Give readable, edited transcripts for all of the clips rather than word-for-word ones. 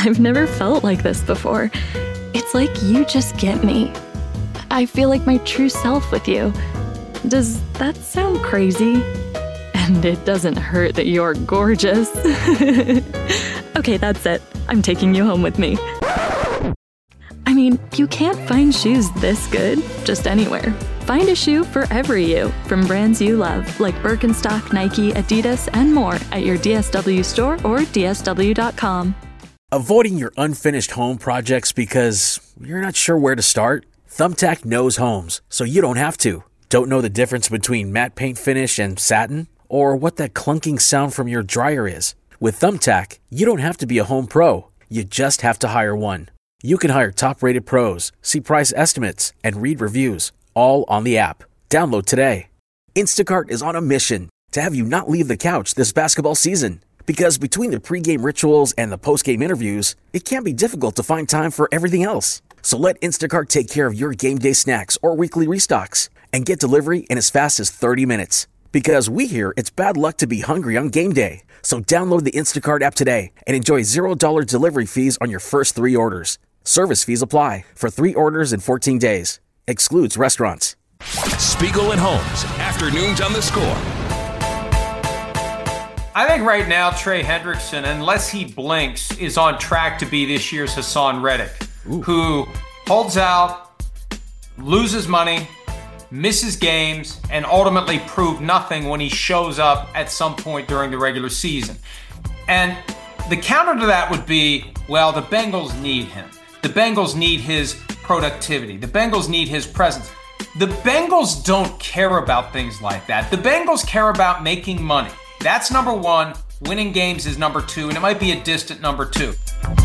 I've never felt like this before. It's like you just get me. I feel like my true self with you. Does that sound crazy? And it doesn't hurt that you're gorgeous. Okay, that's it. I'm taking you home with me. I mean, you can't find shoes this good just anywhere. Find a shoe for every you from brands you love, like Birkenstock, Nike, Adidas, and more at your DSW store or DSW.com. Avoiding your unfinished home projects because you're not sure where to start? Thumbtack knows homes, so you don't have to. Don't know the difference between matte paint finish and satin? Or what that clunking sound from your dryer is? With Thumbtack, you don't have to be a home pro. You just have to hire one. You can hire top-rated pros, see price estimates, and read reviews, all on the app. Download today. Instacart is on a mission to have you not leave the couch this basketball season. Because between the pregame rituals and the postgame interviews, it can be difficult to find time for everything else. So let Instacart take care of your game day snacks or weekly restocks and get delivery in as fast as 30 minutes. Because we hear it's bad luck to be hungry on game day. So download the Instacart app today and enjoy $0 delivery fees on your first 3 orders. Service fees apply for 3 orders in 14 days. Excludes restaurants. Spiegel and Holmes, afternoons on the Score. I think right now Trey Hendrickson, unless he blinks, is on track to be this year's Hassan Reddick, who holds out, loses money, misses games, and ultimately proved nothing when he shows up at some point during the regular season. And the counter to that would be, well, the Bengals need him. The Bengals need his productivity. The Bengals need his presence. The Bengals don't care about things like that. The Bengals care about making money. That's number one. Winning games is number 2, and it might be a distant number 2.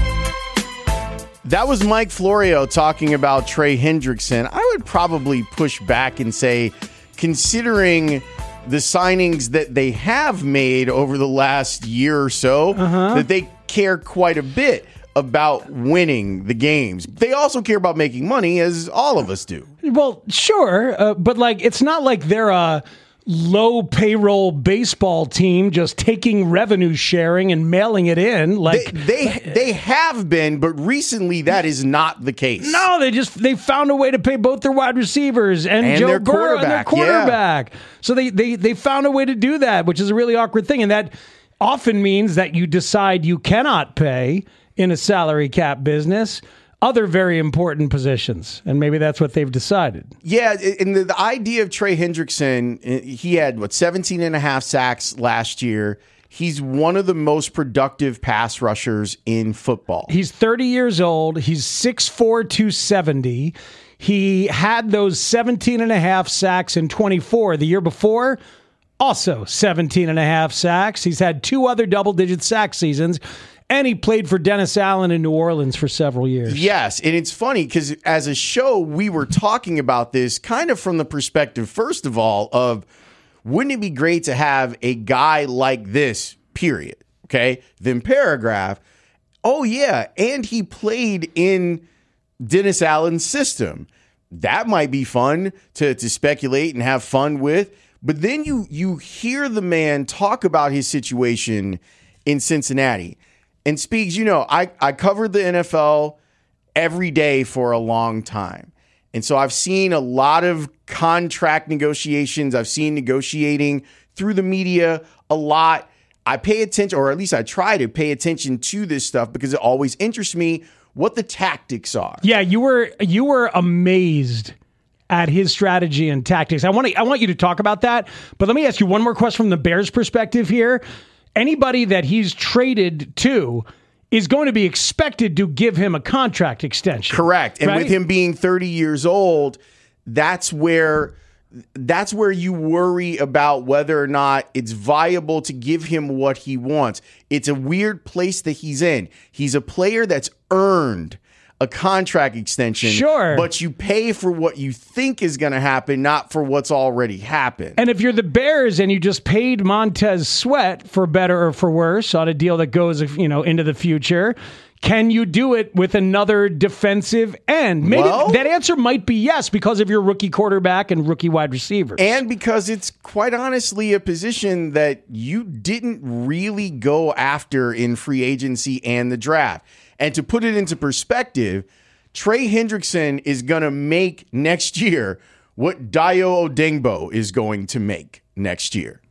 That was Mike Florio talking about Trey Hendrickson. I would probably push back and say, considering the signings that they have made over the last year or so, that they care quite a bit about winning the games. They also care about making money, as all of us do. Well, sure, but like it's not like they're a low payroll baseball team just taking revenue sharing and mailing it in. Like they have been, but recently that is not the case. No, they found a way to pay both their wide receivers and Joe their Burrow and their quarterback. Yeah. So they found a way to do that, which is a really awkward thing, and that often means that you decide you cannot pay in a salary cap business other very important positions, and maybe that's what they've decided. Yeah, and the idea of Trey Hendrickson, he had, 17 and a half sacks last year. He's one of the most productive pass rushers in football. He's 30 years old. He's 6'4", 270. He had those 17 and a half sacks in 24. The year before, also 17 and a half sacks. He's had 2 other double-digit sack seasons. And he played for Dennis Allen in New Orleans for several years. Yes, and it's funny because as a show, we were talking about this kind of from the perspective, first of all, of wouldn't it be great to have a guy like this, period, okay? Then paragraph, oh yeah, and he played in Dennis Allen's system. That might be fun to speculate and have fun with. But then you hear the man talk about his situation in Cincinnati. And Speaks, I covered the NFL every day for a long time. And so I've seen a lot of contract negotiations. I've seen negotiating through the media a lot. I pay attention, or at least I try to pay attention to this stuff because it always interests me what the tactics are. Yeah, you were amazed at his strategy and tactics. I want you to talk about that. But let me ask you one more question from the Bears' perspective here. Anybody that he's traded to is going to be expected to give him a contract extension. Correct. And right? with him being 30 years old, that's where you worry about whether or not it's viable to give him what he wants. It's a weird place that he's in. He's a player that's earned a contract extension. Sure. But you pay for what you think is going to happen, not for what's already happened. And if you're the Bears and you just paid Montez Sweat for better or for worse on a deal that goes, into the future, can you do it with another defensive end? Maybe that answer might be yes because of your rookie quarterback and rookie wide receivers. And because it's quite honestly a position that you didn't really go after in free agency and the draft. And to put it into perspective, Trey Hendrickson is going to make next year what Dayo Odeyingbo is going to make next year.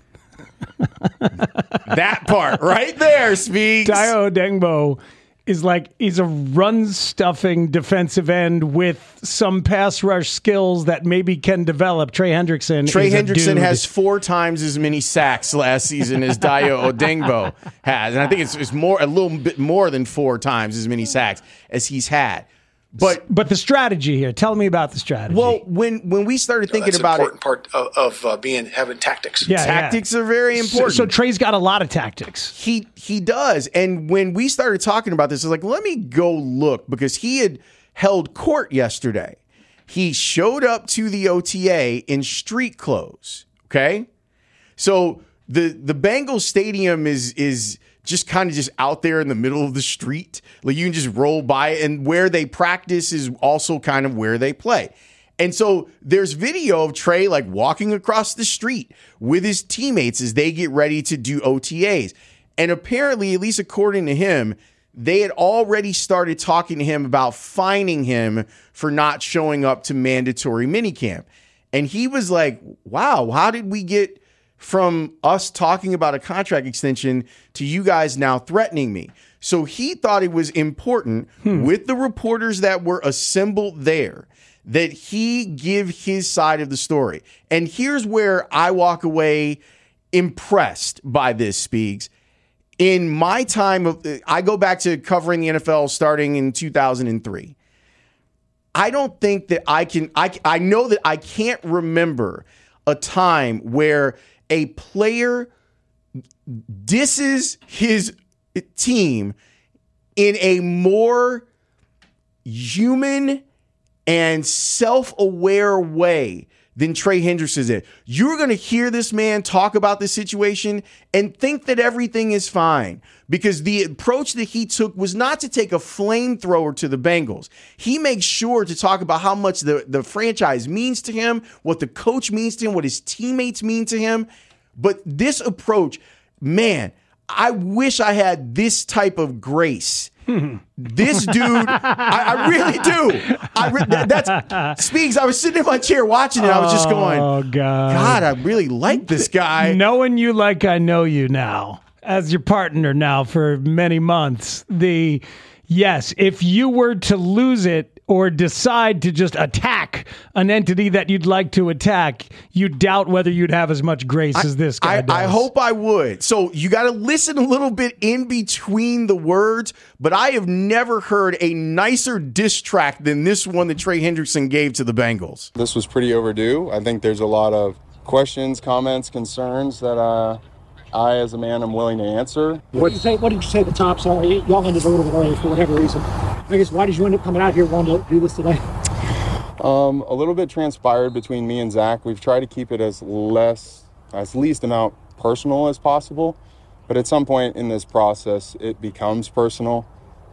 That part right there speaks. Dayo Odeyingbo is like, he's a run-stuffing defensive end with some pass rush skills that maybe can develop. Trey Hendrickson has 4 times as many sacks last season as Dayo Odeyingbo has. And I think it's more, a little bit more than 4 times as many sacks as he's had. But the strategy here, tell me about the strategy. Well, when we started thinking about it, part of having tactics. Yeah, tactics are very important. So Trey's got a lot of tactics. He does. And when we started talking about this, I was like, let me go look, because he had held court yesterday. He showed up to the OTA in street clothes. Okay, so the Bengals stadium is just kind of just out there in the middle of the street. Like, you can just roll by it, and where they practice is also kind of where they play. And so there's video of Trey like walking across the street with his teammates as they get ready to do OTAs. And apparently, at least according to him, they had already started talking to him about fining him for not showing up to mandatory minicamp. And he was like, wow, how did we get from us talking about a contract extension to you guys now threatening me? So he thought it was important with the reporters that were assembled there that he give his side of the story. And here's where I walk away impressed by this, Speaks. In my time, I go back to covering the NFL starting in 2003. I don't think that I know that I can't remember a time where a player disses his team in a more human and self-aware way than Trey Hendrickson did. You're going to hear this man talk about the situation and think that everything is fine, because the approach that he took was not to take a flamethrower to the Bengals. He makes sure to talk about how much the franchise means to him, what the coach means to him, what his teammates mean to him. But this approach, man, I wish I had this type of grace. This dude, I really do. That's Speaks. I was sitting in my chair watching it. I was just going, oh, God, I really like this guy. Knowing you like I know you now, as your partner now for many months. Yes, if you were to lose it or decide to just attack an entity that you'd like to attack, you doubt whether you'd have as much grace as this guy does. I hope I would. So you got to listen a little bit in between the words, but I have never heard a nicer diss track than this one that Trey Hendrickson gave to the Bengals. This was pretty overdue. I think there's a lot of questions, comments, concerns that I, as a man, am willing to answer. What did you say at the top? Sorry, y'all ended a little bit early for whatever reason. I guess, why did you end up coming out here wanting to do this today? A little bit transpired between me and Zach. We've tried to keep it as least amount personal as possible, but at some point in this process, it becomes personal.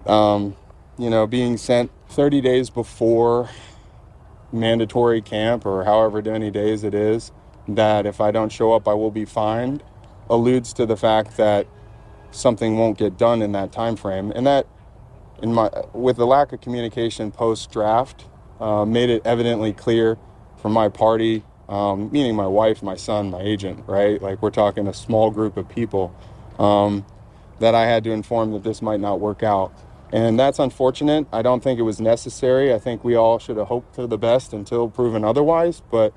Being sent 30 days before mandatory camp, or however many days it is, that if I don't show up, I will be fined, alludes to the fact that something won't get done in that time frame, and that with the lack of communication post-draft, made it evidently clear from my party, meaning my wife, my son, my agent, right? Like, we're talking a small group of people, that I had to inform that this might not work out. And that's unfortunate. I don't think it was necessary. I think we all should have hoped for the best until proven otherwise. But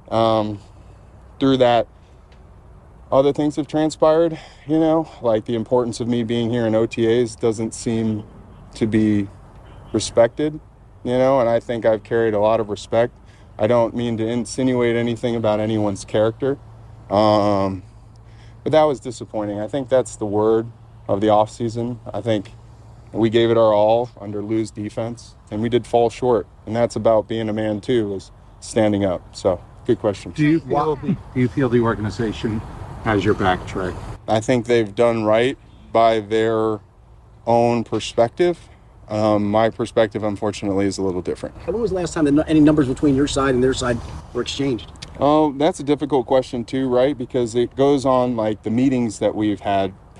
through that, other things have transpired, like the importance of me being here in OTAs doesn't seem to be respected, and I think I've carried a lot of respect. I don't mean to insinuate anything about anyone's character, but that was disappointing. I think that's the word of the offseason. I think we gave it our all under Lou's defense, and we did fall short, and that's about being a man too, is standing up. So, good question. Do you feel the organization has your back, Trey? I think they've done right by their own perspective. My perspective, unfortunately, is a little different. When was the last time that any numbers between your side and their side were exchanged? Oh, that's a difficult question too, right? Because it goes on like the meetings that we've had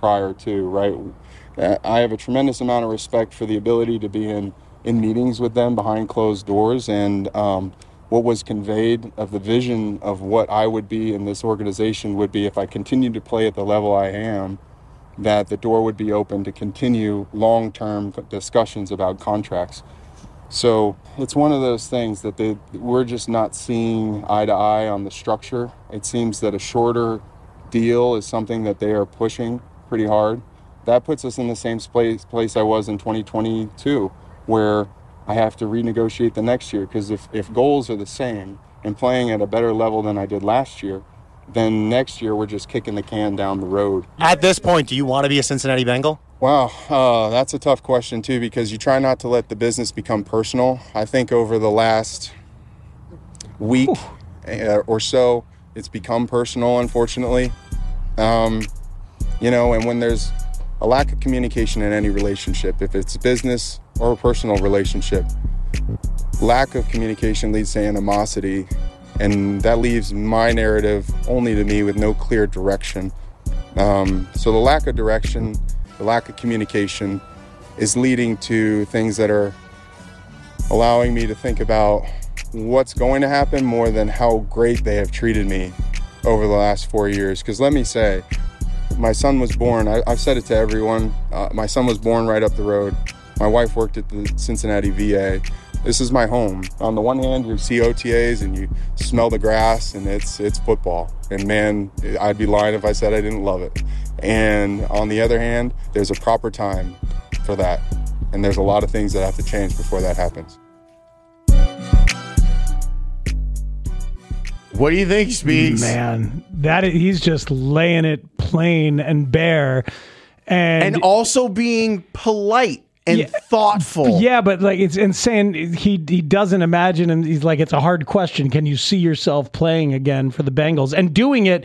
prior to, right? I have a tremendous amount of respect for the ability to be in meetings with them behind closed doors, and what was conveyed of the vision of what I would be in this organization would be, if I continued to play at the level I am, that the door would be open to continue long-term discussions about contracts. So it's one of those things that we're just not seeing eye to eye on the structure. It seems that a shorter deal is something that they are pushing pretty hard. That puts us in the same place I was in 2022, where I have to renegotiate the next year, because if goals are the same and playing at a better level than I did last year, then next year we're just kicking the can down the road. At this point, do you want to be a Cincinnati Bengal? Wow, that's a tough question too, because you try not to let the business become personal. I think over the last week or so, it's become personal, unfortunately. And when there's a lack of communication in any relationship, if it's a business or a personal relationship, lack of communication leads to animosity, and that leaves my narrative only to me with no clear direction. So the lack of direction, the lack of communication is leading to things that are allowing me to think about what's going to happen more than how great they have treated me over the last 4 years. Because let me say, my son was born, I've said it to everyone, my son was born right up the road. My wife worked at the Cincinnati VA. This is my home. On the one hand, you see OTAs and you smell the grass, and it's football. And man, I'd be lying if I said I didn't love it. And on the other hand, there's a proper time for that. And there's a lot of things that have to change before that happens. What do you think, Speaks? Man, he's just laying it plain and bare. And also being polite and thoughtful. Yeah, but like it's insane. He doesn't imagine, and he's like, it's a hard question. Can you see yourself playing again for the Bengals and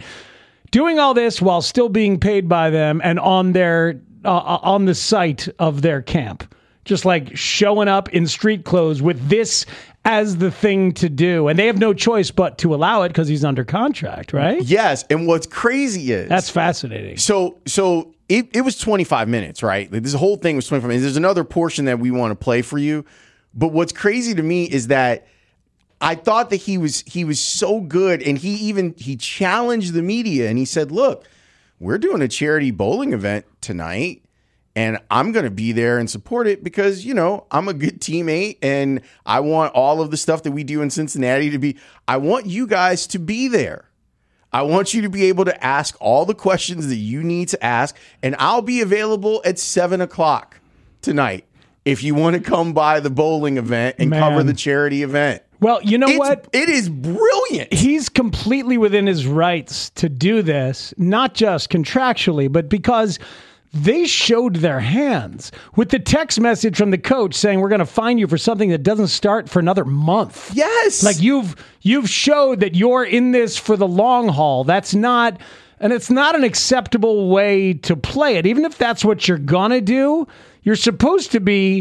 doing all this while still being paid by them and on their on the site of their camp, just like showing up in street clothes with this as the thing to do, and they have no choice but to allow it because he's under contract, right? Yes, and what's crazy is that's fascinating. So it was 25 minutes, right? Like, this whole thing was 25 minutes. There's another portion that we want to play for you, but what's crazy to me is that I thought that he was so good, and he challenged the media, and he said, "Look, we're doing a charity bowling event tonight, and I'm going to be there and support it because, I'm a good teammate, and I want all of the stuff that we do in Cincinnati to be, I want you guys to be there. I want you to be able to ask all the questions that you need to ask, and I'll be available at 7:00 tonight if you want to come by the bowling event and cover the charity event." Well, you know what? It is brilliant. He's completely within his rights to do this, not just contractually, but because they showed their hands with the text message from the coach saying, "We're going to fine you for something that doesn't start for another month." Yes. Like you've showed that you're in this for the long haul. It's not an acceptable way to play it. Even if that's what you're going to do, you're supposed to be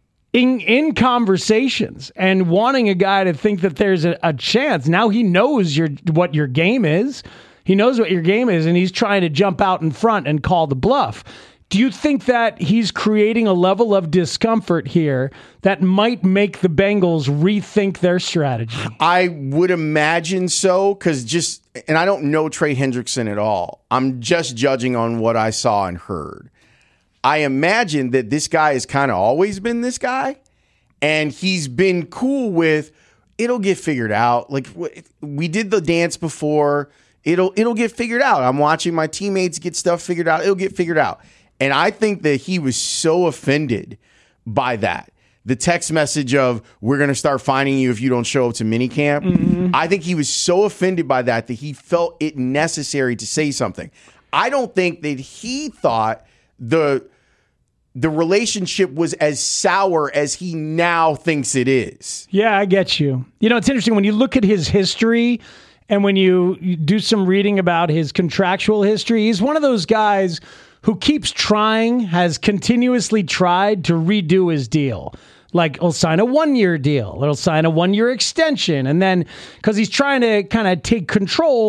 in conversations and wanting a guy to think that there's a chance. Now he knows what your game is. He knows what your game is, and he's trying to jump out in front and call the bluff. Do you think that he's creating a level of discomfort here that might make the Bengals rethink their strategy? I would imagine so, and I don't know Trey Hendrickson at all. I'm just judging on what I saw and heard. I imagine that this guy has kind of always been this guy, and he's been cool with, it'll get figured out. Like, we did the dance before. It'll get figured out. I'm watching my teammates get stuff figured out. It'll get figured out. And I think that he was so offended by that. The text message of, "We're going to start fining you if you don't show up to minicamp." Mm-hmm. I think he was so offended by that he felt it necessary to say something. I don't think that he thought the relationship was as sour as he now thinks it is. Yeah, I get you. It's interesting when you look at his history. And when you do some reading about his contractual history, he's one of those guys who keeps trying, has continuously tried to redo his deal. Like, he'll sign a 1-year deal. He'll sign a 1-year extension. And then, because he's trying to kind of take control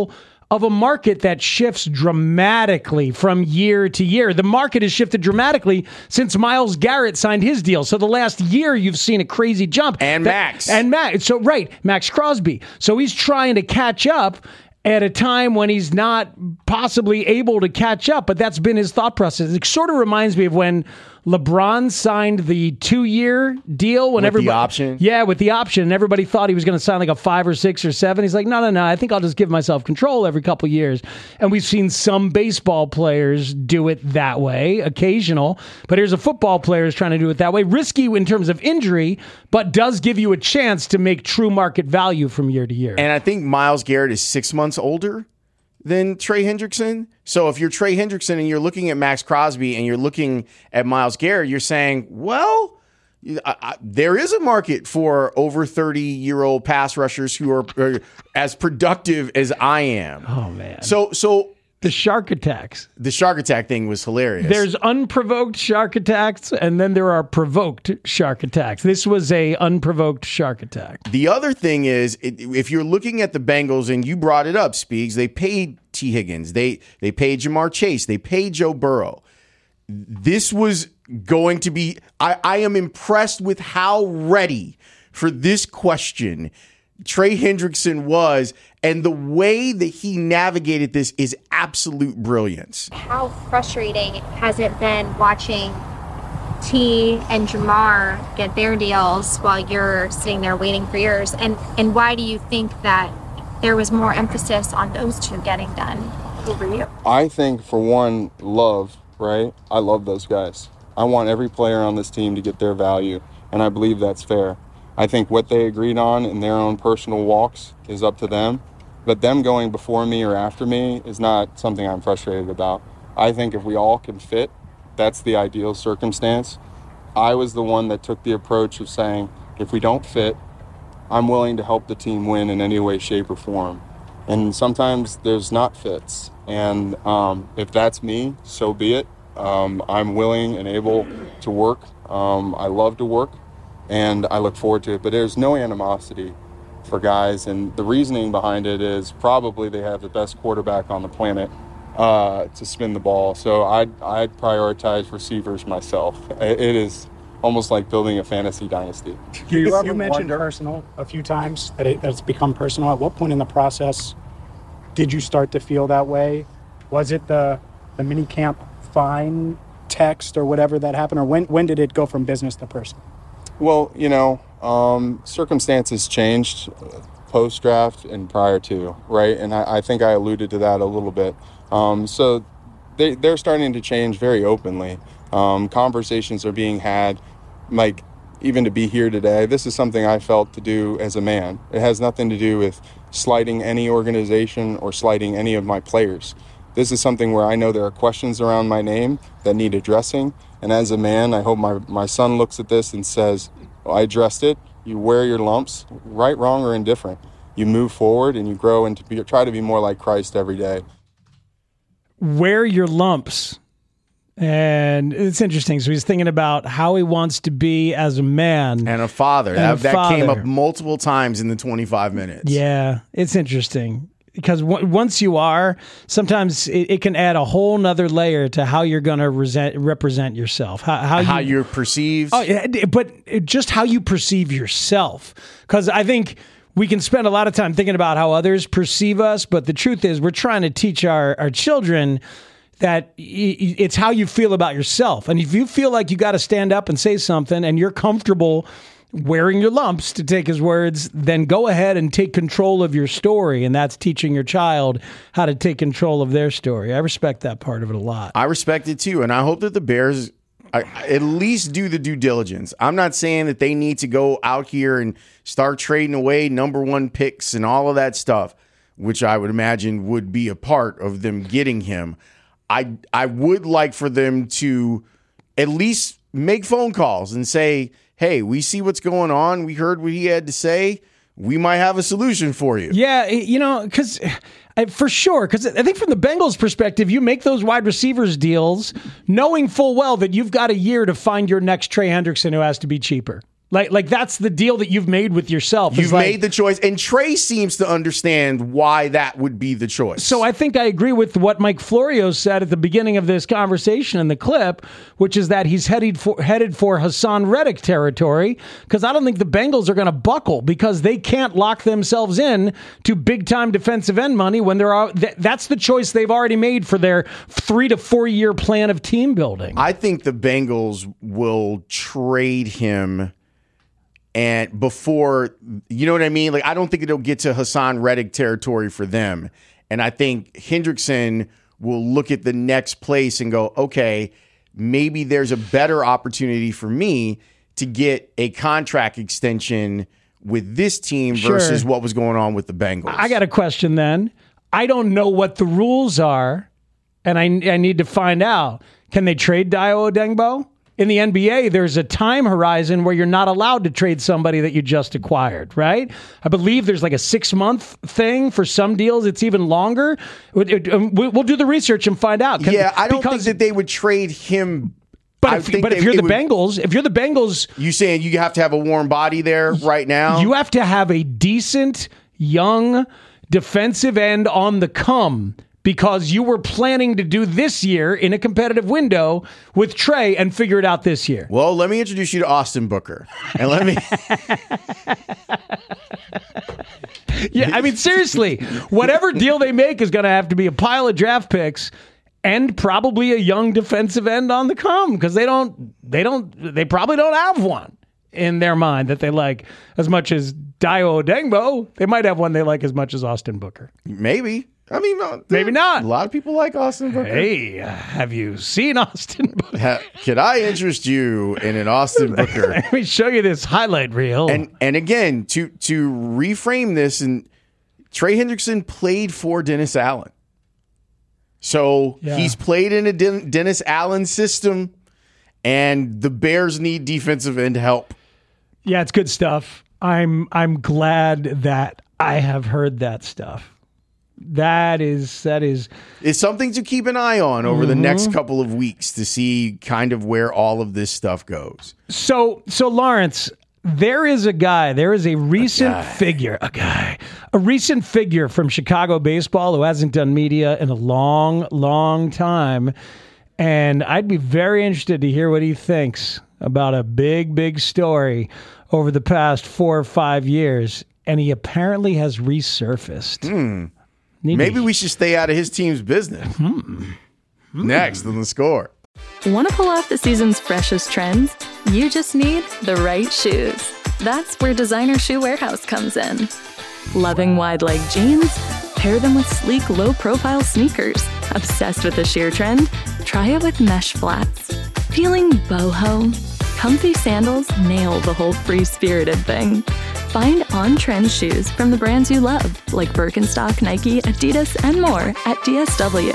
of a market that shifts dramatically from year to year. The market has shifted dramatically since Myles Garrett signed his deal. So the last year, you've seen a crazy jump. And Max. So, right, Max Crosby. So he's trying to catch up at a time when he's not possibly able to catch up, but that's been his thought process. It sort of reminds me of when LeBron signed the 2-year deal with the option. Yeah, with the option. And everybody thought he was going to sign like a 5 or 6 or 7. He's like, no. I think I'll just give myself control every couple years. And we've seen some baseball players do it that way, occasional. But here's a football player who's trying to do it that way. Risky in terms of injury, but does give you a chance to make true market value from year to year. And I think Myles Garrett is 6 months older than Trey Hendrickson. So if you're Trey Hendrickson and you're looking at Max Crosby and you're looking at Myles Garrett, you're saying, well, there is a market for over 30-year-old pass rushers who are as productive as I am. Oh, man. So the shark attacks. The shark attack thing was hilarious. There's unprovoked shark attacks, and then there are provoked shark attacks. This was a unprovoked shark attack. The other thing is, if you're looking at the Bengals, and you brought it up, Speaks, they paid T. Higgins. They paid Jamar Chase. They paid Joe Burrow. This was going to be... I am impressed with how ready for this question Trey Hendrickson was, and the way that he navigated this is absolute brilliance. How frustrating has it been watching T and Jamar get their deals while you're sitting there waiting for yours? And why do you think that there was more emphasis on those two getting done over you? I think, for one, love, right? I love those guys. I want every player on this team to get their value, and I believe that's fair. I think what they agreed on in their own personal walks is up to them. But them going before me or after me is not something I'm frustrated about. I think if we all can fit, that's the ideal circumstance. I was the one that took the approach of saying, if we don't fit, I'm willing to help the team win in any way, shape, or form. And sometimes there's not fits. And if that's me, so be it. I'm willing and able to work. I love to work. And I look forward to it. But there's no animosity for guys. And the reasoning behind it is probably they have the best quarterback on the planet to spin the ball. So I'd prioritize receivers myself. It is almost like building a fantasy dynasty. You mentioned personal a few times, that it's become personal. At what point in the process did you start to feel that way? Was it the mini camp fine text or whatever that happened? Or when did it go from business to personal? Well, circumstances changed post-draft and prior to, right? And I think I alluded to that a little bit. So they're starting to change very openly. Conversations are being had, like, even to be here today. This is something I felt to do as a man. It has nothing to do with slighting any organization or slighting any of my players. This is something where I know there are questions around my name that need addressing. And as a man, I hope my son looks at this and says, well, I addressed it. You wear your lumps, right, wrong, or indifferent. You move forward and you grow and try to be more like Christ every day. Wear your lumps. And it's interesting. So he's thinking about how he wants to be as a man. And a father. That came up multiple times in the 25 minutes. Yeah, it's interesting. Because once you are, sometimes it can add a whole nother layer to how you're going to represent yourself. How you're perceived. Oh, but just how you perceive yourself. Because I think we can spend a lot of time thinking about how others perceive us. But the truth is we're trying to teach our children that it's how you feel about yourself. And if you feel like you got to stand up and say something and you're comfortable wearing your lumps, to take his words, then go ahead and take control of your story. And that's teaching your child how to take control of their story. I respect that part of it a lot. I respect it too. And I hope that the Bears at least do the due diligence. I'm not saying that they need to go out here and start trading away number 1 picks and all of that stuff, which I would imagine would be a part of them getting him. I would like for them to at least make phone calls and say, hey, we see what's going on. We heard what he had to say. We might have a solution for you. Yeah, because for sure. Because I think from the Bengals' perspective, you make those wide receivers deals knowing full well that you've got a year to find your next Trey Hendrickson who has to be cheaper. Like that's the deal that you've made with yourself. You've made the choice, and Trey seems to understand why that would be the choice. So I think I agree with what Mike Florio said at the beginning of this conversation in the clip, which is that he's headed for Hassan Reddick territory, because I don't think the Bengals are going to buckle, because they can't lock themselves in to big-time defensive end money when that's the choice they've already made for their 3 to 4 year plan of team building. I think the Bengals will trade him. And before, you know what I mean? Like, I don't think it'll get to Hassan Reddick territory for them. And I think Hendrickson will look at the next place and go, okay, maybe there's a better opportunity for me to get a contract extension with this team versus what was going on with the Bengals. I got a question then. I don't know what the rules are, and I need to find out. Can they trade Dayo Odeyingbo? In the NBA, there's a time horizon where you're not allowed to trade somebody that you just acquired, right? I believe there's like a 6-month thing. For some deals, it's even longer. We'll do the research and find out. I don't think that they would trade him. But if you're the Bengals, you saying you have to have a warm body there right now? You have to have a decent, young defensive end on the come, because you were planning to do this year in a competitive window with Trey and figure it out this year. Well, let me introduce you to Austin Booker. And let me... Yeah, I mean, seriously, whatever deal they make is going to have to be a pile of draft picks and probably a young defensive end on the come, because they probably don't have one in their mind that they like as much as Dayo Odeyingbo. They might have one they like as much as Austin Booker. Maybe. I mean, maybe not. A lot of people like Austin Booker. Hey, have you seen Austin Booker? Could I interest you in an Austin Booker? Let me show you this highlight reel. And again, to reframe this, and Trey Hendrickson played for Dennis Allen. So he's played in a Dennis Allen system, and the Bears need defensive end help. Yeah, it's good stuff. I'm glad that I have heard that stuff. That is it's something to keep an eye on over the next couple of weeks to see kind of where all of this stuff goes. So Lawrence, there is a recent figure from Chicago baseball who hasn't done media in a long, long time. And I'd be very interested to hear what he thinks about a big, big story over the past 4 or 5 years. And he apparently has resurfaced. Maybe we should stay out of his team's business. Next on The Score. Want to pull off the season's freshest trends? You just need the right shoes. That's where Designer Shoe Warehouse comes in. Loving wide leg jeans? Pair them with sleek, low-profile sneakers. Obsessed with the sheer trend? Try it with mesh flats. Feeling boho? Comfy sandals nail the whole free-spirited thing. Find on-trend shoes from the brands you love, like Birkenstock, Nike, Adidas, and more at DSW.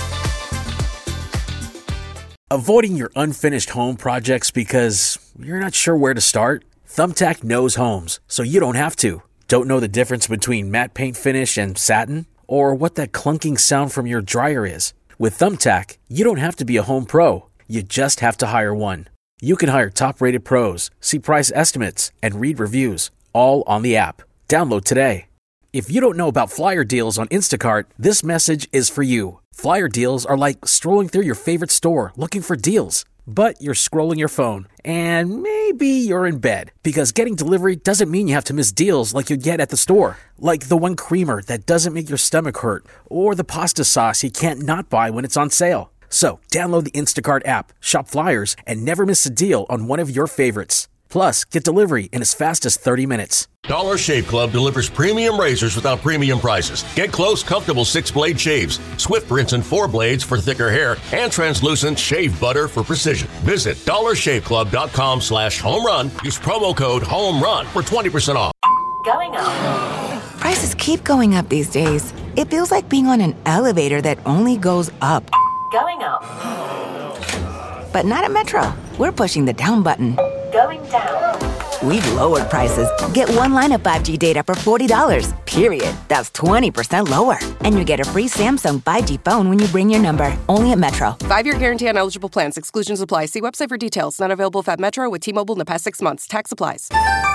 Avoiding your unfinished home projects because you're not sure where to start? Thumbtack knows homes, so you don't have to. Don't know the difference between matte paint finish and satin? Or what that clunking sound from your dryer is? With Thumbtack, you don't have to be a home pro. You just have to hire one. You can hire top-rated pros, see price estimates, and read reviews, all on the app. Download today. If you don't know about flyer deals on Instacart, this message is for you. Flyer deals are like strolling through your favorite store looking for deals. But you're scrolling your phone, and maybe you're in bed, because getting delivery doesn't mean you have to miss deals like you get at the store. Like the one creamer that doesn't make your stomach hurt, or the pasta sauce you can't not buy when it's on sale. So download the Instacart app, shop flyers, and never miss a deal on one of your favorites. Plus, get delivery in as fast as 30 minutes. Dollar Shave Club delivers premium razors without premium prices. Get close, comfortable 6-blade shaves, swift rinse and 4 blades for thicker hair, and translucent shave butter for precision. Visit dollarshaveclub.com/home-run. Use promo code HOME-RUN for 20% off. Going up. Prices keep going up these days. It feels like being on an elevator that only goes up. Going up. But not at Metro. We're pushing the down button. Going down. We've lowered prices. Get one line of 5G data for $40, period. That's 20% lower. And you get a free Samsung 5G phone when you bring your number. Only at Metro. 5-year guarantee on eligible plans. Exclusions apply. See website for details. Not available at Metro with T-Mobile in the past 6 months. Tax applies.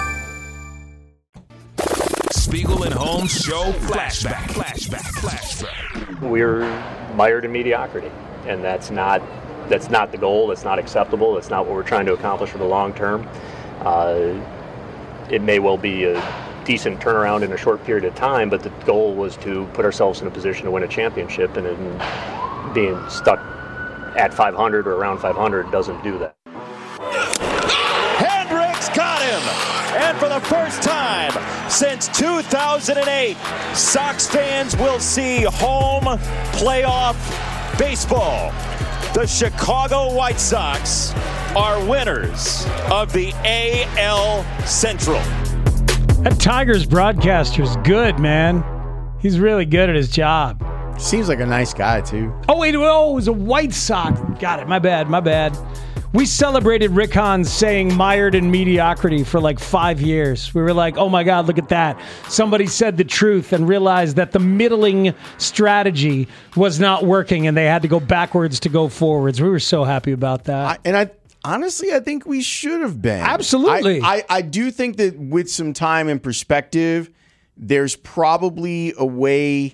Spiegel and Holmes Show Flashback. We're mired in mediocrity, and that's not the goal. That's not acceptable. That's not what we're trying to accomplish for the long term. It may well be a decent turnaround in a short period of time, but the goal was to put ourselves in a position to win a championship, and being stuck at 500 or around 500 doesn't do that. Hendricks got him! And for the first time since 2008, Sox fans will see home playoff baseball. The Chicago White Sox are winners of the AL Central. That Tigers broadcaster's good, man. He's really good at his job. Seems like a nice guy, too. Oh, wait. Oh, it was a White Sox. Got it. My bad. We celebrated Rick Hahn saying mired in mediocrity for like 5 years. We were like, oh my God, look at that. Somebody said the truth and realized that the middling strategy was not working and they had to go backwards to go forwards. We were so happy about that. Honestly, I think we should have been. Absolutely. I do think that with some time and perspective, there's probably a way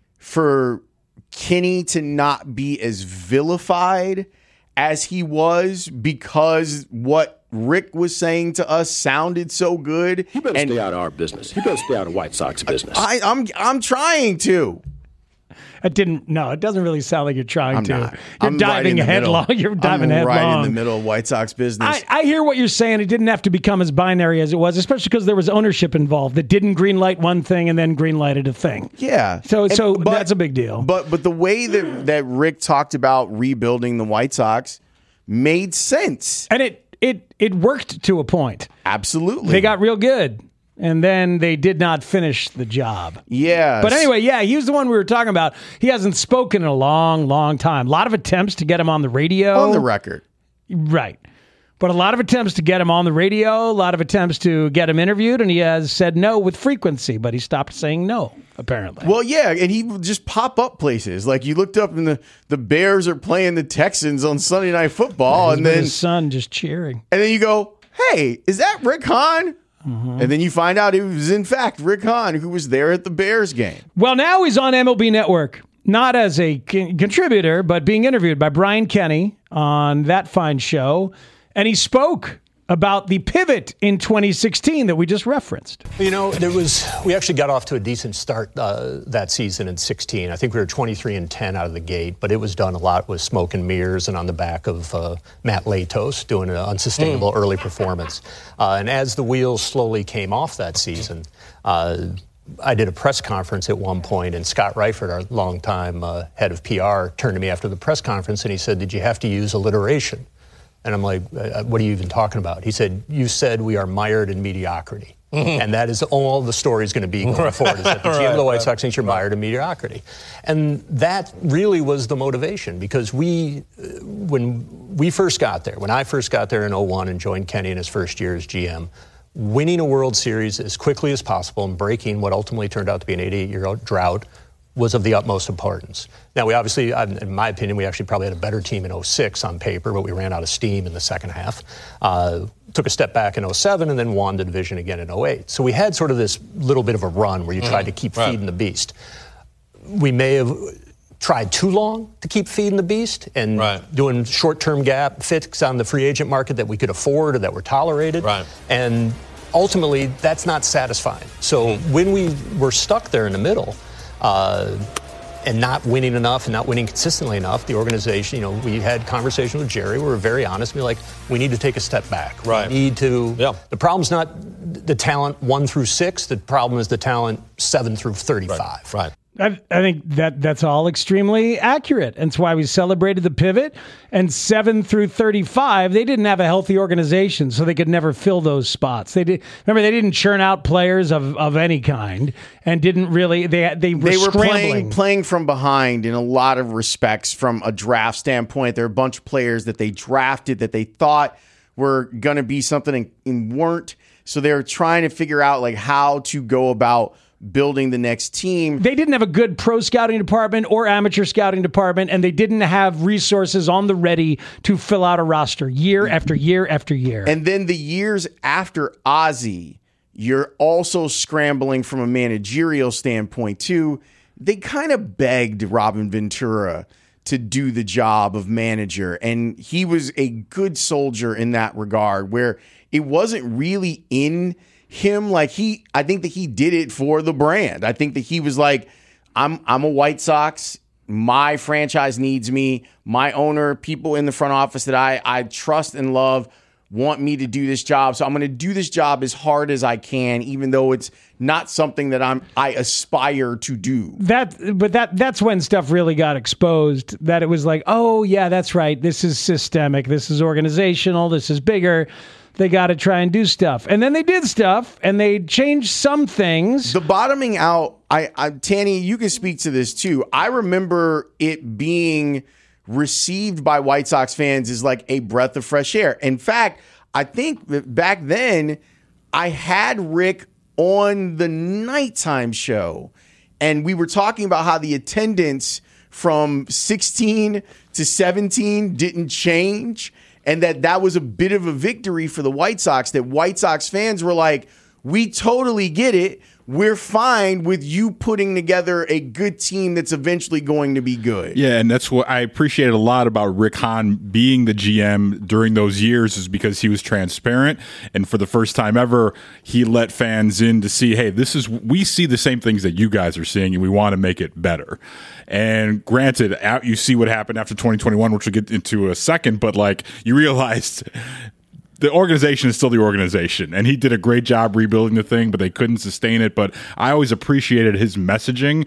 for Kenny to not be as vilified as he was, because what Rick was saying to us sounded so good. He better stay out of our business. He better stay out of White Sox business. I'm trying to. It doesn't really sound like you're trying to. Not. You're diving headlong. You're diving headlong. Right in the middle of White Sox business. I hear what you're saying. It didn't have to become as binary as it was, especially because there was ownership involved that didn't greenlight one thing and then greenlighted a thing. Yeah. So that's a big deal. But the way that Rick talked about rebuilding the White Sox made sense. And it worked to a point. Absolutely. They got real good. And then they did not finish the job. Yeah. But anyway, he was the one we were talking about. He hasn't spoken in a long, long time. A lot of attempts to get him on the radio. On the record. Right. But a lot of attempts to get him on the radio, a lot of attempts to get him interviewed, and he has said no with frequency, but he stopped saying no, apparently. Well, yeah, and he would just pop up places. Like you looked up and the Bears are playing the Texans on Sunday Night Football, and then his son just cheering. And then you go, hey, is that Rick Hahn? Mm-hmm. And then you find out it was, in fact, Rick Hahn who was there at the Bears game. Well, now he's on MLB Network, not as a contributor, but being interviewed by Brian Kenny on that fine show. And he spoke about the pivot in 2016 that we just referenced. You know, we actually got off to a decent start that season in 16. I think we were 23-10 out of the gate, but it was done a lot with smoke and mirrors and on the back of Matt Latos doing an unsustainable early performance. And as the wheels slowly came off that season, I did a press conference at one point, and Scott Reifert, our longtime head of PR, turned to me after the press conference and he said, "Did you have to use alliteration?" And I'm like, what are you even talking about? He said, "You said we are mired in mediocrity." Mm-hmm. And that is all the story is going to be going forward, is that the GM of the White Sox thinks you're mired in mediocrity. And that really was the motivation, because when I first got there in 01 and joined Kenny in his first year as GM, winning a World Series as quickly as possible and breaking what ultimately turned out to be an 88-year drought was of the utmost importance. Now, we obviously, in my opinion, we actually probably had a better team in 06 on paper, but we ran out of steam in the second half. Took a step back in 07 and then won the division again in 08. So we had sort of this little bit of a run where you tried to keep feeding the beast. We may have tried too long to keep feeding the beast and doing short-term gap fix on the free agent market that we could afford or that were tolerated. Right. And ultimately, that's not satisfying. So when we were stuck there in the middle, and not winning enough and not winning consistently enough, the organization, we had conversations with Jerry. We were very honest. We were like, we need to take a step back. Right. We need to. Yeah. The problem's not the talent 1 through 6. The problem is the talent 7 through 35. Right. I think that's all extremely accurate. And it's why we celebrated the pivot. And 7 through 35, they didn't have a healthy organization, so they could never fill those spots. They didn't churn out players of any kind, and didn't really. They were playing from behind in a lot of respects from a draft standpoint. There are a bunch of players that they drafted that they thought were going to be something and weren't. So they're trying to figure out like how to go about building the next team. They didn't have a good pro scouting department or amateur scouting department, and they didn't have resources on the ready to fill out a roster year after year after year. And then the years after Ozzie, you're also scrambling from a managerial standpoint too. They kind of begged Robin Ventura to do the job of manager, and he was a good soldier in that regard, where it wasn't really in him. Like I think that he did it for the brand. I think that he was like, I'm a White Sox. My franchise needs me. My owner, people in the front office that I trust and love want me to do this job. So I'm going to do this job as hard as I can, even though it's not something that I aspire to do. That's when stuff really got exposed, that it was like, oh yeah, that's right. This is systemic. This is organizational. This is bigger. They got to try and do stuff. And then they did stuff, and they changed some things. The bottoming out, Tanny, you can speak to this too. I remember it being received by White Sox fans as like a breath of fresh air. In fact, I think that back then I had Rick on the nighttime show, and we were talking about how the attendance from 16 to 17 didn't change, and that was a bit of a victory for the White Sox, that White Sox fans were like, we totally get it. We're fine with you putting together a good team that's eventually going to be good. Yeah, and that's what I appreciated a lot about Rick Hahn being the GM during those years, is because he was transparent, and for the first time ever, he let fans in to see, hey, we see the same things that you guys are seeing, and we want to make it better. And granted, you see what happened after 2021, which we'll get into a second, but like you realized the organization is still the organization, and he did a great job rebuilding the thing, but they couldn't sustain it. But I always appreciated his messaging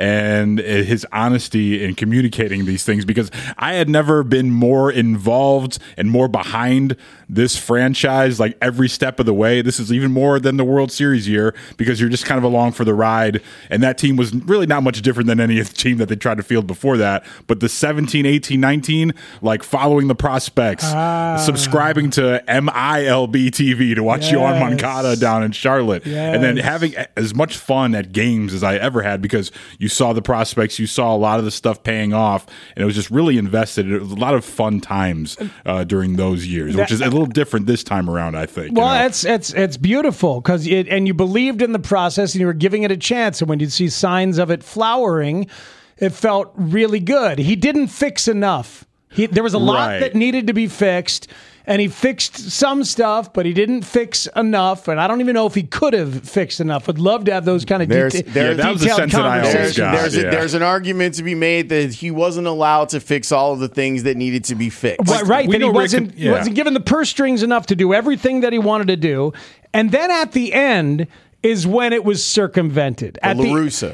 and his honesty in communicating these things, because I had never been more involved and more behind this franchise, like every step of the way. This is even more than the World Series year, because you're just kind of along for the ride. And that team was really not much different than any team that they tried to field before that. But the 17, 18, 19, like following the prospects, subscribing to MILB TV to watch Yoan Moncada down in Charlotte, and then having as much fun at games as I ever had, because you saw the prospects, you saw a lot of the stuff paying off, and it was just really invested. It was a lot of fun times during those years, which is a little different this time around, I think. Well, it's beautiful, because and you believed in the process, and you were giving it a chance, and when you'd see signs of it flowering, it felt really good. He didn't fix enough. There was a lot that needed to be fixed, and he fixed some stuff, but he didn't fix enough, and I don't even know if he could have fixed enough. I'd love to have those kind of detailed conversations. There's an argument to be made that he wasn't allowed to fix all of the things that needed to be fixed. Right, that he wasn't given the purse strings enough to do everything that he wanted to do, and then at the end is when it was circumvented. At La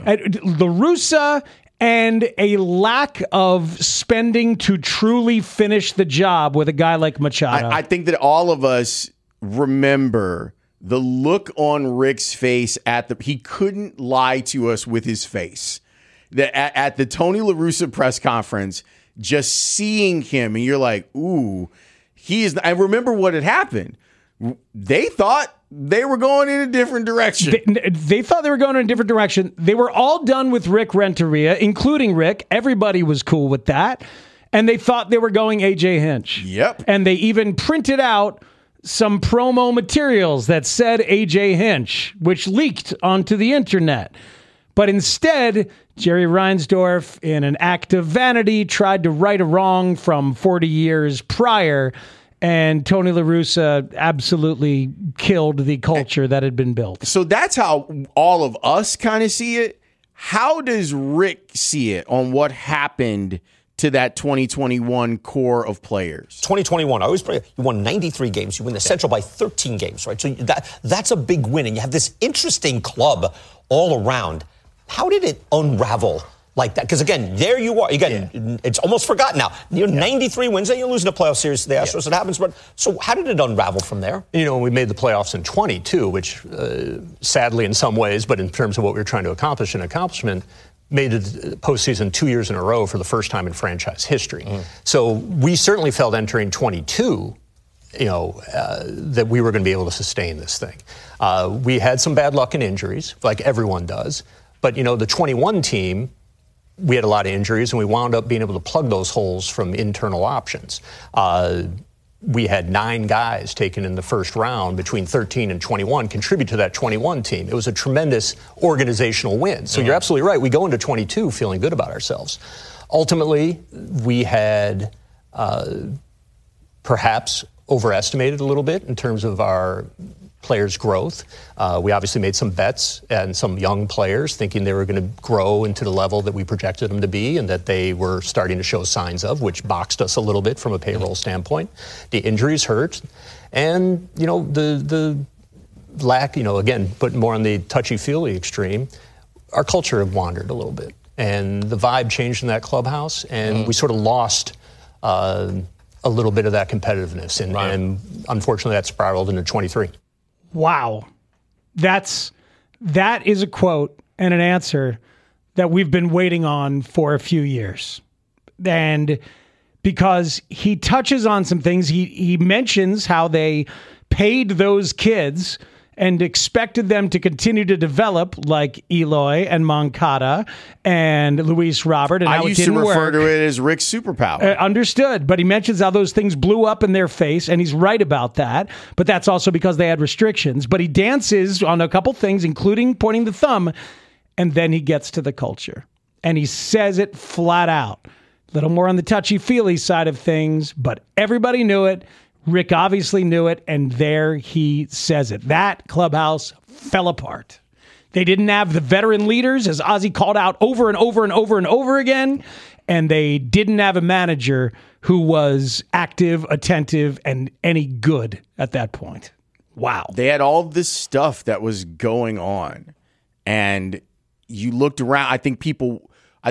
Russa, and a lack of spending to truly finish the job with a guy like Machado. I think that all of us remember the look on Rick's face he couldn't lie to us with his face. At the Tony La Russa press conference, just seeing him, and you're like, ooh, he is. I remember what had happened. They thought they were going in a different direction. They thought they were going in a different direction. They were all done with Rick Renteria, including Rick. Everybody was cool with that. And they thought they were going A.J. Hinch. Yep. And they even printed out some promo materials that said A.J. Hinch, which leaked onto the internet. But instead, Jerry Reinsdorf, in an act of vanity, tried to right a wrong from 40 years prior. And Tony La Russa absolutely killed the culture that had been built. So that's how all of us kind of see it. How does Rick see it on what happened to that 2021 core of players? 2021, you won 93 games. You win the Central by 13 games, right? So that's a big win. And you have this interesting club all around. How did it unravel like that? Because, again, there you are. Again, it's almost forgotten now. You're 93 wins, and you're losing a playoff series to the Astros. It happens. But so how did it unravel from there? We made the playoffs in 22, which sadly in some ways, but in terms of what we were trying to accomplish, an accomplishment, made it postseason 2 years in a row for the first time in franchise history. So we certainly felt entering 22 that we were going to be able to sustain this thing. We had some bad luck in injuries, like everyone does. But, the 21 team, we had a lot of injuries, and we wound up being able to plug those holes from internal options. We had 9 guys taken in the first round between 13 and 21 contribute to that 21 team. It was a tremendous organizational win. So you're absolutely right. We go into 22 feeling good about ourselves. Ultimately, we had perhaps overestimated a little bit in terms of our players' growth. We obviously made some bets and some young players thinking they were going to grow into the level that we projected them to be and that they were starting to show signs of, which boxed us a little bit from a payroll standpoint. The injuries hurt. And, the lack, again, but more on the touchy-feely extreme, our culture had wandered a little bit. And the vibe changed in that clubhouse, and we sort of lost a little bit of that competitiveness. And unfortunately, that spiraled into 23. Wow. That is a quote and an answer that we've been waiting on for a few years. And because he touches on some things, he mentions how they paid those kids and expected them to continue to develop like Eloy and Moncada and Luis Robert. And I used to refer to it as Rick's superpower. Understood. But he mentions how those things blew up in their face, and he's right about that. But that's also because they had restrictions. But he dances on a couple things, including pointing the thumb, and then he gets to the culture. And he says it flat out. A little more on the touchy-feely side of things, but everybody knew it. Rick obviously knew it, and there he says it. That clubhouse fell apart. They didn't have the veteran leaders, as Ozzie called out over and over and over and over again, and they didn't have a manager who was active, attentive, and any good at that point. Wow. They had all this stuff that was going on, and you looked around. I think people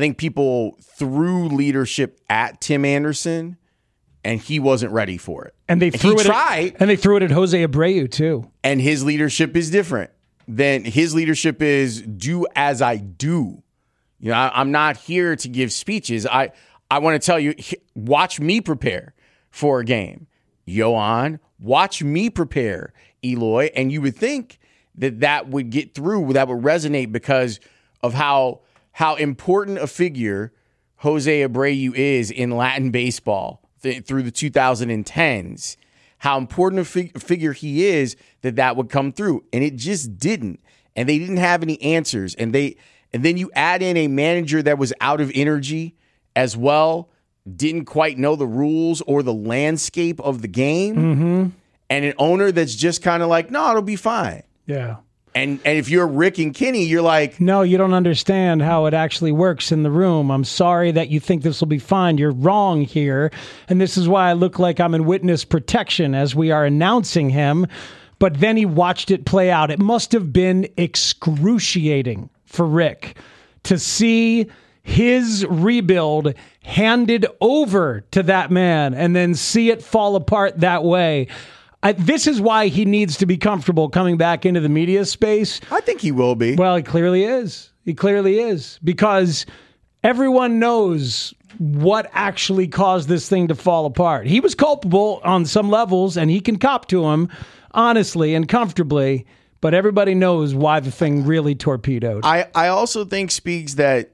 threw leadership at Tim Anderson, and he wasn't ready for it. And they threw it at Jose Abreu too. And his leadership is different. His leadership is do as I do. I'm not here to give speeches. I want to tell you, watch me prepare for a game. Yohan, watch me prepare, Eloy. And you would think that would get through, that would resonate because of how important a figure Jose Abreu is in Latin baseball through the 2010s, how important a figure he is, that would come through. And it just didn't. And they didn't have any answers. And then you add in a manager that was out of energy as well, didn't quite know the rules or the landscape of the game, and an owner that's just kind of like, no, it'll be fine. Yeah. And if you're Rick and Kenny, you're like, no, you don't understand how it actually works in the room. I'm sorry that you think this will be fine. You're wrong here. And this is why I look like I'm in witness protection as we are announcing him. But then he watched it play out. It must have been excruciating for Rick to see his rebuild handed over to that man and then see it fall apart that way. This is why he needs to be comfortable coming back into the media space. I think he will be. Well, he clearly is. He clearly is. Because everyone knows what actually caused this thing to fall apart. He was culpable on some levels, and he can cop to him honestly and comfortably. But everybody knows why the thing really torpedoed. I also think speaks that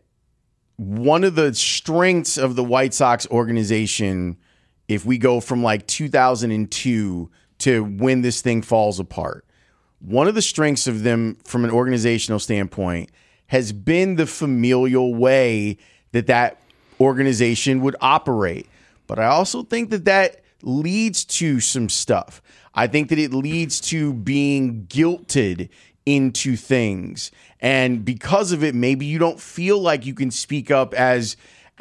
one of the strengths of the White Sox organization, if we go from like 2002 to when this thing falls apart, one of the strengths of them from an organizational standpoint has been the familial way that organization would operate. But I also think that leads to some stuff. I think that it leads to being guilted into things. And because of it, maybe you don't feel like you can speak up as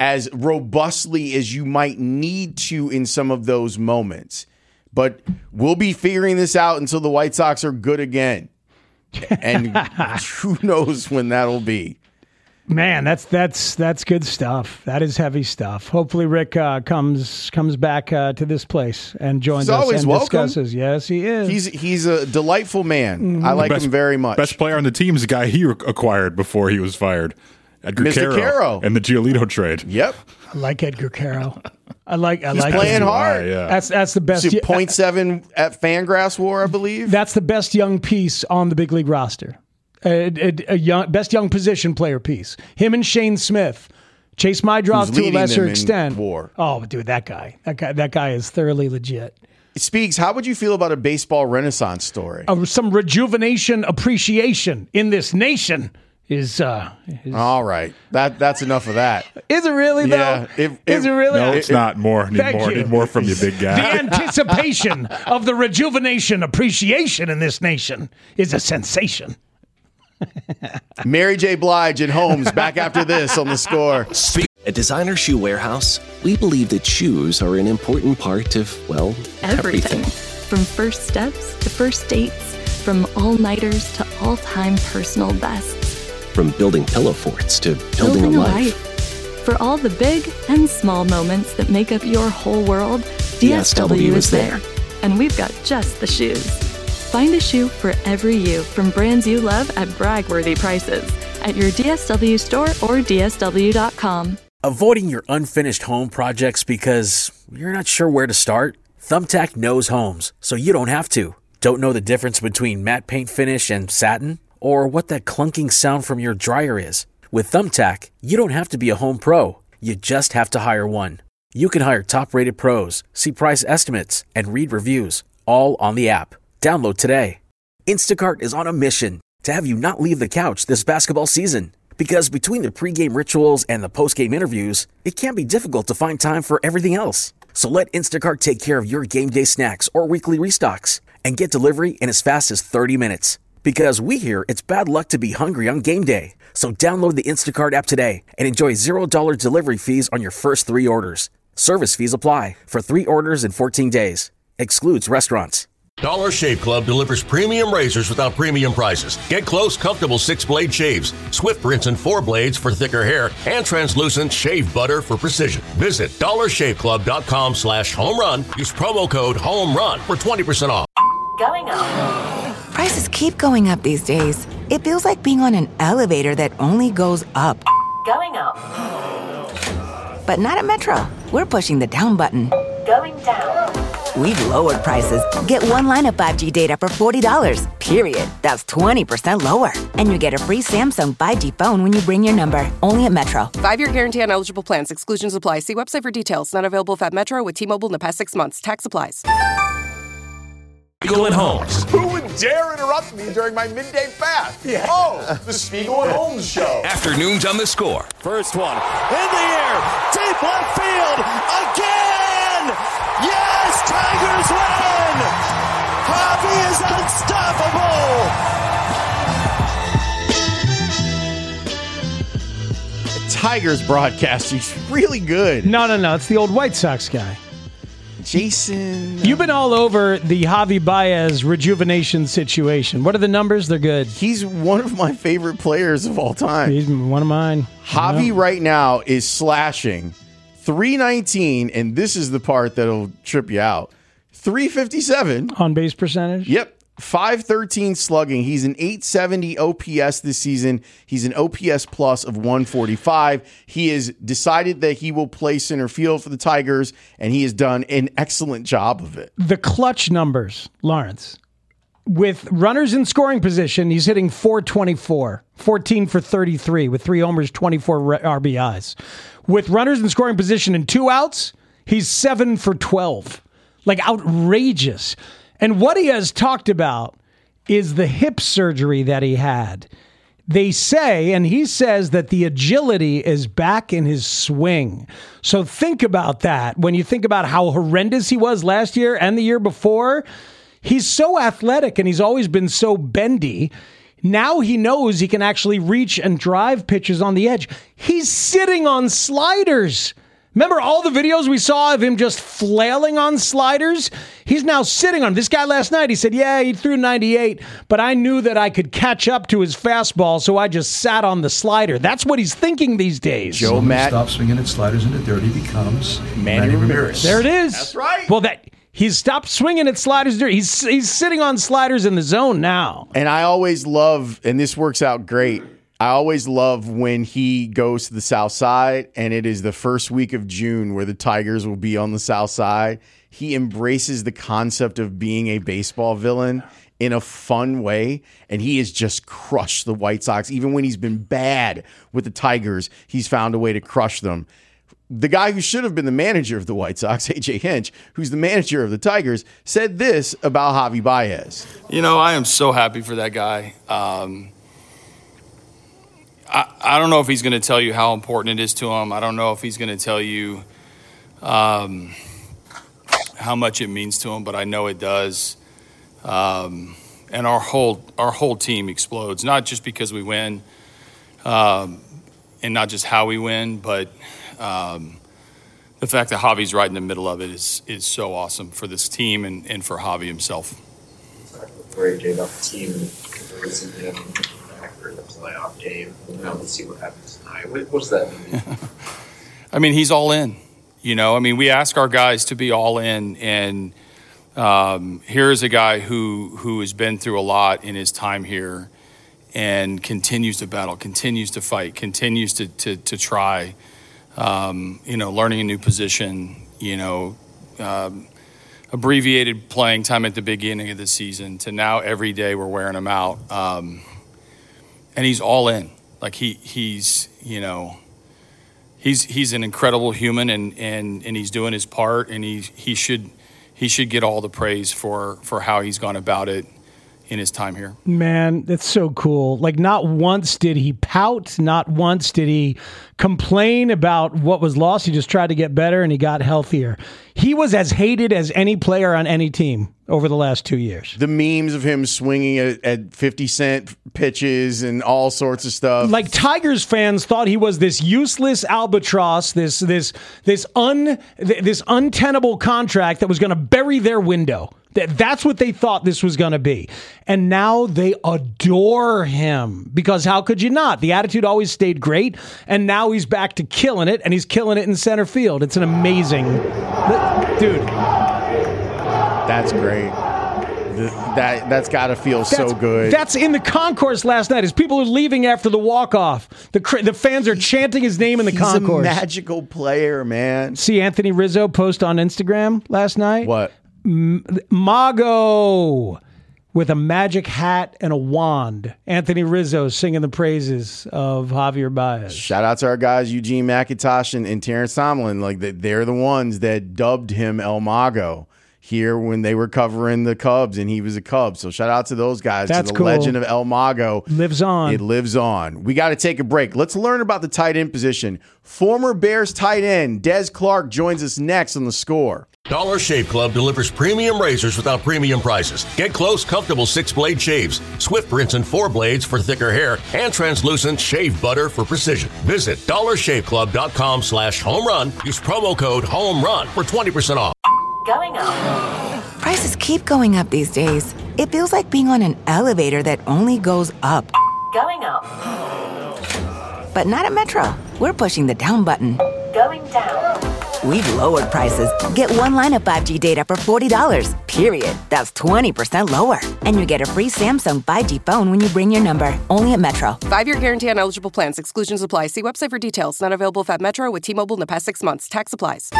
robustly as you might need to in some of those moments. But we'll be figuring this out until the White Sox are good again. And who knows when that'll be. Man, that's good stuff. That is heavy stuff. Hopefully Rick comes back to this place and joins us and discusses. Yes, he is. He's a delightful man. I like him very much. Best player on the team is the guy he acquired before he was fired. Edgar Mr. Caro and the Giolito trade. Yep. I like Edgar Caro. I like playing hard. Yeah. That's the best. 0.7 at Fangraphs WAR, I believe. That's the best young piece on the big league roster. Best young position player piece. Him and Shane Smith. Chase Mydroth to a lesser extent. WAR. Oh, dude, that guy is thoroughly legit. Speaks, how would you feel about a baseball renaissance story? Some rejuvenation, appreciation in this nation is all right. That's enough of that. Is it really though? Yeah. Is it really? No, it's not more. Need more from you, big guy. The anticipation of the rejuvenation, appreciation in this nation is a sensation. Mary J. Blige and Holmes back after this on The Score. At Designer Shoe Warehouse, we believe that shoes are an important part of, well, everything. From first steps to first dates, from all-nighters to all-time personal bests. From building pillow forts to building a life. For all the big and small moments that make up your whole world, DSW is there. And we've got just the shoes. Find a shoe for every you from brands you love at brag-worthy prices at your DSW store or DSW.com. Avoiding your unfinished home projects because you're not sure where to start? Thumbtack knows homes, so you don't have to. Don't know the difference between matte paint finish and satin? Or what that clunking sound from your dryer is? With Thumbtack, you don't have to be a home pro. You just have to hire one. You can hire top-rated pros, see price estimates, and read reviews, all on the app. Download today. Instacart is on a mission to have you not leave the couch this basketball season. Because between the pregame rituals and the postgame interviews, it can be difficult to find time for everything else. So let Instacart take care of your game day snacks or weekly restocks and get delivery in as fast as 30 minutes. Because we hear it's bad luck to be hungry on game day. So download the Instacart app today and enjoy $0 delivery fees on your first 3 orders. Service fees apply for 3 orders in 14 days. Excludes restaurants. Dollar Shave Club delivers premium razors without premium prices. Get close, comfortable 6-blade shaves, swift rinse and 4 blades for thicker hair, and translucent shave butter for precision. Visit dollarshaveclub.com/homerun. Use promo code HOMERUN for 20% off. Going up. Prices keep going up these days. It feels like being on an elevator that only goes up. Going up. But not at Metro. We're pushing the down button. Going down. We've lowered prices. Get one line of 5G data for $40, period. That's 20% lower. And you get a free Samsung 5G phone when you bring your number. Only at Metro. 5-year guarantee on eligible plans. Exclusions apply. See website for details. Not available at Metro with T-Mobile in the past 6 months. Tax applies. Spiegel and Holmes. Who would dare interrupt me during my midday fast? Yeah. Oh, the Spiegel and Holmes show. Afternoons on The Score. First one in the air, deep left field, again! Yes, Tigers win! Javi is unstoppable! The Tigers broadcast, he's really good. No, it's the old White Sox guy. Jason. You've been all over the Javi Baez rejuvenation situation. What are the numbers? They're good. He's one of my favorite players of all time. He's one of mine. Javi right now is slashing .319, and this is the part that'll trip you out. .357 on base percentage. Yep. .513 slugging. He's an .870 OPS this season. He's an OPS plus of 145. He has decided that he will play center field for the Tigers, and he has done an excellent job of it. The clutch numbers, Lawrence. With runners in scoring position, he's hitting .424, 14 for 33 with 3 homers, 24 RBIs. With runners in scoring position and 2 outs, he's 7 for 12. Like outrageous. And what he has talked about is the hip surgery that he had. They say, and he says, that the agility is back in his swing. So think about that. When you think about how horrendous he was last year and the year before, he's so athletic and he's always been so bendy. Now he knows he can actually reach and drive pitches on the edge. He's sitting on sliders. Remember all the videos we saw of him just flailing on sliders? He's now sitting on this guy last night. He said, yeah, he threw 98, but I knew that I could catch up to his fastball, so I just sat on the slider. That's what he's thinking these days. Joe Matt stops swinging at sliders into dirty, becomes Manny Ramirez. There it is. That's right. Well, he's stopped swinging at sliders dirty. He's sitting on sliders in the zone now. And I always love, and this works out great, I always love when he goes to the South Side, and it is the first week of June where the Tigers will be on the South Side. He embraces the concept of being a baseball villain in a fun way, and he has just crushed the White Sox. Even when he's been bad with the Tigers, he's found a way to crush them. The guy who should have been the manager of the White Sox, A.J. Hinch, who's the manager of the Tigers, said this about Javi Baez. You know, I am so happy for that guy. I don't know if he's going to tell you how important it is to him. I don't know if he's going to tell you how much it means to him, but I know it does. And our whole team explodes, not just because we win, and not just how we win, but the fact that Javi's right in the middle of it is so awesome for this team and for Javi himself. Great day about the team embracing him for the playoff game. Now let's see what happens tonight. What does that mean? I mean, he's all in. You know, I mean, we ask our guys to be all in, and here's a guy who has been through a lot in his time here and continues to battle, continues to fight, continues to try, learning a new position, abbreviated playing time at the beginning of the season to now every day we're wearing him out. And he's all in. Like he's an incredible human and he's doing his part, and he should get all the praise for how he's gone about it in his time here. Man, that's so cool. Like, not once did he pout. Not once did he complain about what was lost. He just tried to get better, and he got healthier. He was as hated as any player on any team over the last 2 years. The memes of him swinging at 50-cent pitches and all sorts of stuff. Like, Tigers fans thought he was this useless albatross, this untenable contract that was going to bury their window. That's what they thought this was going to be. And now they adore him, because how could you not? The attitude always stayed great, and now he's back to killing it, and he's killing it in center field. It's an amazing... Dude. That's great. That's got to feel so good. That's in the concourse last night. As people are leaving after the walk-off, the fans are chanting his name in the concourse. He's a magical player, man. See Anthony Rizzo post on Instagram last night? What? Mago with a magic hat and a wand. Anthony Rizzo singing the praises of Javier Baez. Shout out to our guys Eugene McIntosh and Terrence Tomlin. Like, they're the ones that dubbed him El Mago here when they were covering the Cubs, and he was a Cub. So shout out to those guys. That's to the cool. Legend of El Mago. Lives on. It lives on. We got to take a break. Let's learn about the tight end position. Former Bears tight end Des Clark joins us next on The Score. Dollar Shave Club delivers premium razors without premium prices. Get close, comfortable 6-blade shaves, Swift rinse and 4 blades for thicker hair, and translucent shave butter for precision. Visit dollarshaveclub.com/home run. Use promo code HOME RUN for 20% off. Going up. Prices keep going up these days. It feels like being on an elevator that only goes up. Going up. But not at Metro. We're pushing the down button. Going down. We've lowered prices. Get one line of 5G data for $40, period. That's 20% lower. And you get a free Samsung 5G phone when you bring your number. Only at Metro. 5-year guarantee on eligible plans. Exclusions apply. See website for details. Not available at Metro with T-Mobile in the past 6 months. Tax applies.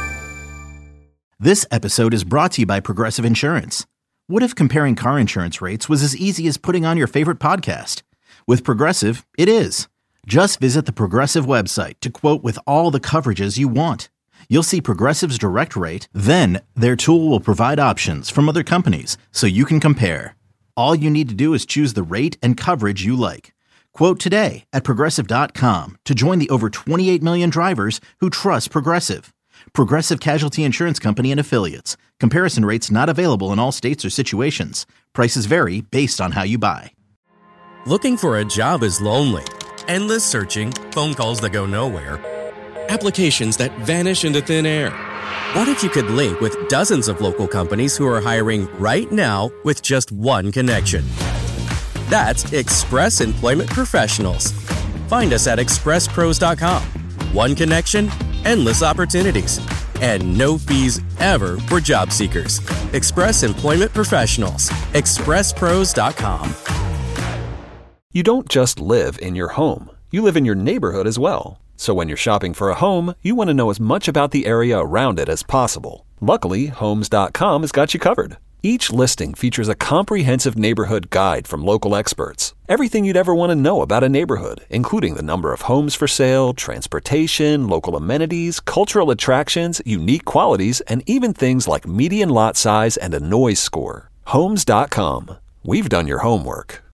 This episode is brought to you by Progressive Insurance. What if comparing car insurance rates was as easy as putting on your favorite podcast? With Progressive, it is. Just visit the Progressive website to quote with all the coverages you want. You'll see Progressive's direct rate, then their tool will provide options from other companies so you can compare. All you need to do is choose the rate and coverage you like. Quote today at Progressive.com to join the over 28 million drivers who trust Progressive. Progressive Casualty Insurance Company and Affiliates. Comparison rates not available in all states or situations. Prices vary based on how you buy. Looking for a job is lonely. Endless searching, phone calls that go nowhere, applications that vanish into thin air. What if you could link with dozens of local companies who are hiring right now with just one connection? That's Express Employment Professionals. Find us at expresspros.com. One connection, endless opportunities, and no fees ever for job seekers. Express Employment Professionals. expresspros.com. You don't just live in your home. You live in your neighborhood as well. So when you're shopping for a home, you want to know as much about the area around it as possible. Luckily, Homes.com has got you covered. Each listing features a comprehensive neighborhood guide from local experts. Everything you'd ever want to know about a neighborhood, including the number of homes for sale, transportation, local amenities, cultural attractions, unique qualities, and even things like median lot size and a noise score. Homes.com. We've done your homework.